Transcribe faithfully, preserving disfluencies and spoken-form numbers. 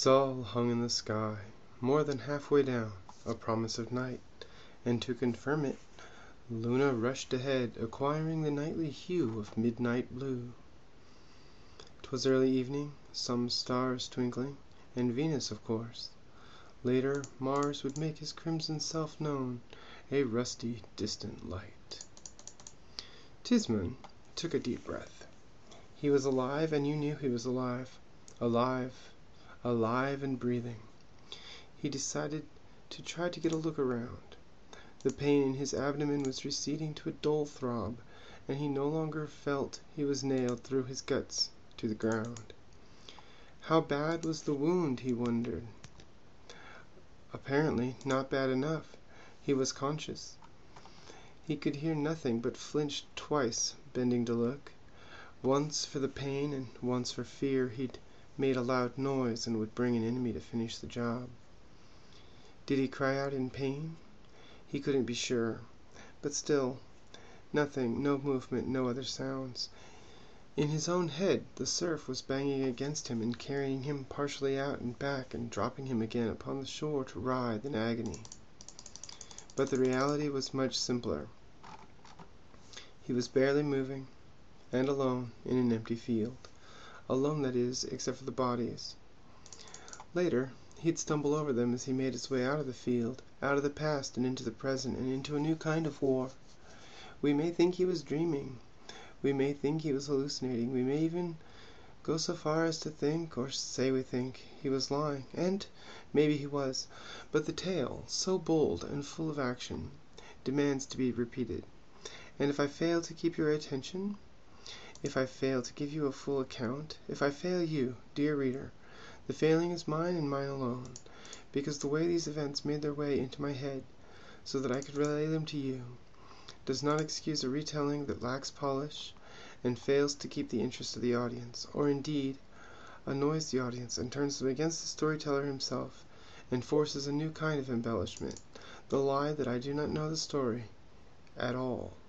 Sol hung in the sky, more than halfway down, a promise of night, and to confirm it, Luna rushed ahead, acquiring the nightly hue of midnight blue. 'Twas early evening, some stars twinkling, and Venus, of course. Later, Mars would make his crimson self known, a rusty, distant light. Tismon took a deep breath. He was alive, and you knew he was alive. Alive, alive and breathing. He decided to try to get a look around. The pain in his abdomen was receding to a dull throb, and he no longer felt he was nailed through his guts to the ground. How bad was the wound, he wondered. Apparently not bad enough. He was conscious. He could hear nothing, but flinched twice, bending to look. Once for the pain, and once for fear he'd made a loud noise and would bring an enemy to finish the job. Did he cry out in pain? He couldn't be sure. But still, nothing, no movement, no other sounds. In his own head the surf was banging against him and carrying him partially out and back and dropping him again upon the shore to writhe in agony. But the reality was much simpler. He was barely moving, and alone in an empty field. Alone, that is, except for the bodies. Later, he'd stumble over them as he made his way out of the field, out of the past and into the present and into a new kind of war. We may think he was dreaming. We may think he was hallucinating. We may even go so far as to think, or say we think, he was lying. And maybe he was. But the tale, so bold and full of action, demands to be repeated. And if I fail to keep your attention, if I fail to give you a full account, if I fail you, dear reader, the failing is mine and mine alone, because the way these events made their way into my head, so that I could relay them to you, does not excuse a retelling that lacks polish and fails to keep the interest of the audience, or indeed annoys the audience and turns them against the storyteller himself, and forces a new kind of embellishment, the lie that I do not know the story at all.